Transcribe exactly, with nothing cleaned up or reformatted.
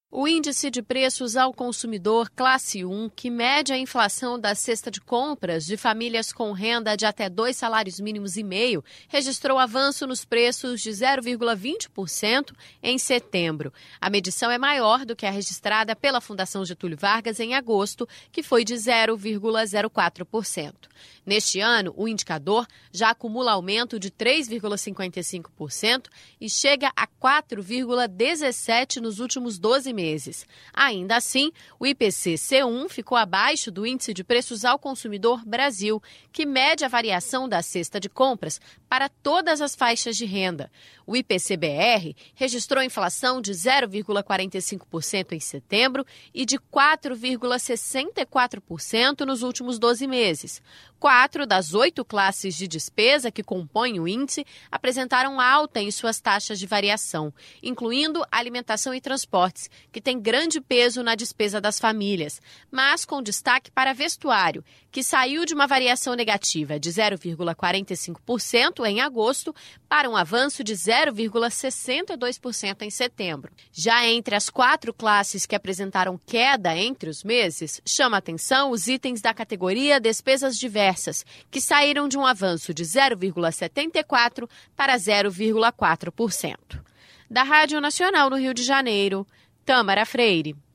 O índice de preços ao consumidor classe um, que mede a inflação da cesta de compras de famílias com renda de até dois salários mínimos e meio, registrou avanço nos preços de zero vírgula vinte por cento em setembro. A medição é maior do que a registrada pela Fundação Getúlio Vargas em agosto, que foi de zero vírgula zero quatro por cento. Neste ano, o indicador já acumula aumento de três vírgula cinquenta e cinco por cento e chega a quatro vírgula dezessete por cento nos últimos doze meses. Ainda assim, o I P C C um ficou abaixo do Índice de Preços ao Consumidor Brasil, que mede a variação da cesta de compras para todas as faixas de renda. O I P C B R registrou inflação de zero vírgula quarenta e cinco por cento em setembro e de quatro vírgula sessenta e quatro por cento nos últimos doze meses. Quatro das oito classes de despesa que compõem o índice apresentaram alta em suas taxas de variação, incluindo alimentação e transportes, que tem grande peso na despesa das famílias, mas com destaque para vestuário, que saiu de uma variação negativa de zero vírgula quarenta e cinco por cento em agosto para um avanço de zero vírgula sessenta e dois por cento em setembro. Já entre as quatro classes que apresentaram queda entre os meses, chama atenção os itens da categoria despesas diversas, que saíram de um avanço de zero vírgula setenta e quatro por cento para zero vírgula quatro por cento. Da Rádio Nacional no Rio de Janeiro, Tâmara Freire.